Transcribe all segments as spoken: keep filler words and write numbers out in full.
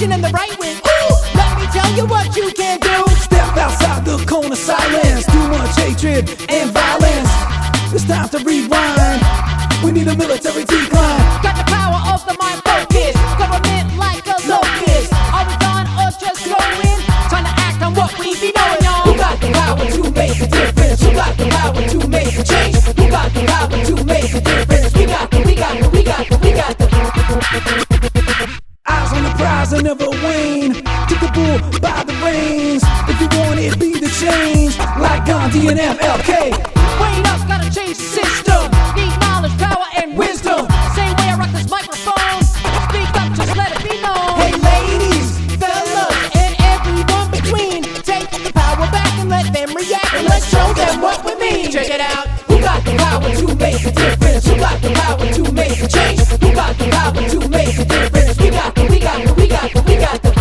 pushing in the right wing. Ooh, let me tell you what you can do. Step outside the cone of silence. Too much hatred and violence. It's time to rewind. We need a military decline. Got the power of the mind focus. Government like a locust. Are we gone or just growing? Trying to act on what we be knowing, y'all. Who got the power to make a difference? Who got the power to make a change? Who got the power to make a difference? We got the, we got the, we got the, we got the. Eyes on the prize and never wane. Take the bull by the reins. If you want it, be the change. Like Gandhi and M L K. Wait up, gotta change the system. Need knowledge, power, and wisdom. Same way I rock this microphone. Speak up, just let it be known. Hey ladies, fellas, And everyone between, take the power back and let them react. And let's show them what we mean. Check it out. who got the power to make a difference? Who got the power to make a change? Who got the power to make a difference? We got the, we got the, we got the, we got the.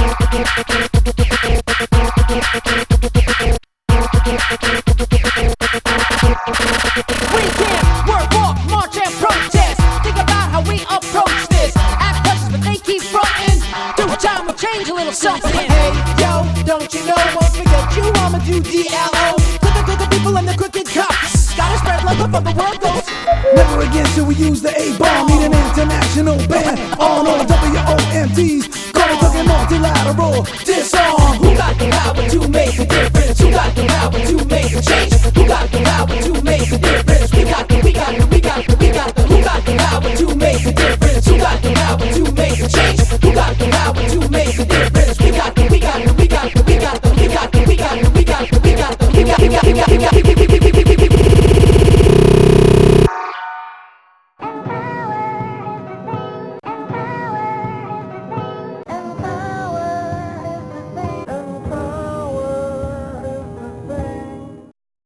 We can work, walk, march, and protest. Think about how we approach this. Act precious, but they keep frontin'. Through time, we'll change a little something. Hey, yo, don't you know? Won't forget you, I'ma do D L O. To the crooked people and the crooked cops. Gotta spread love before the world goes. Never again should we use the A-bomb. Need an international ban on all W O M Ds. Gonna cook it multilateral disarm. Who got the power to make a difference? Who got the power to make a change? Who got the power to make a difference?